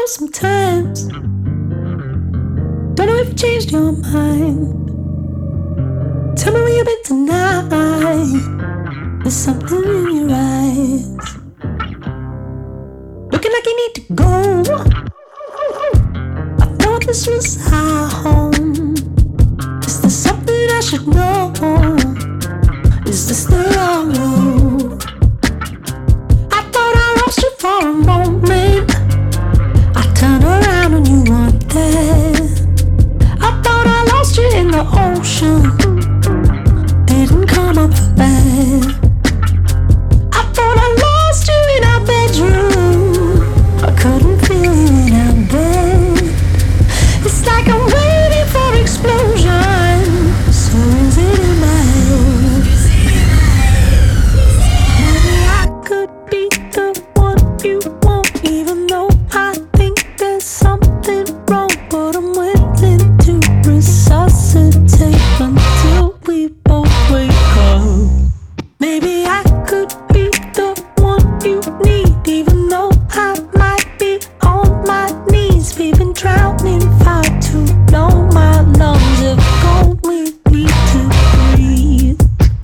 know sometimes. Don't know if you changed your mind. Tell me where you've been tonight. There's something in your eyes, looking like you need to go. I thought this was our home. Is there something I should know? Is this the wrong road? I thought I lost you for a moment. I turned around and you weren't there. I thought I lost you in the ocean. Didn't come up for bad. I thought I lost you in our bedroom. I couldn't feel you in our bed. It's like I'm waiting for explosion. So is it in my head? Maybe I could be the one you want, even though I think there's something wrong. But I'm willing to resuscitate until we both wake up. Maybe I could be the one you need, even though I might be on my knees. We've been drowning far too long. My lungs have gone, we need to breathe.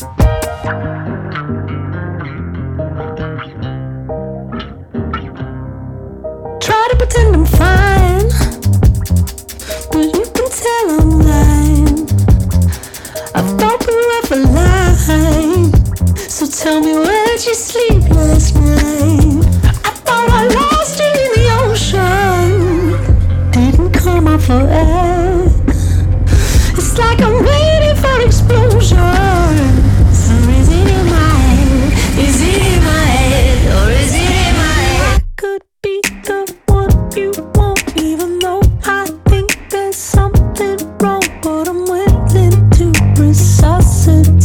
Try to pretend I'm fine, but you can tell I'm lying. I thought we were for life, so tell me, where'd you sleep last night? I thought I lost you in the ocean. Didn't come up for air. It's like I'm waiting for explosion. So is it in my head? Is it in my head? Or is it in my head? I could be the one you want, even though I think there's something wrong. But I'm willing to resuscitate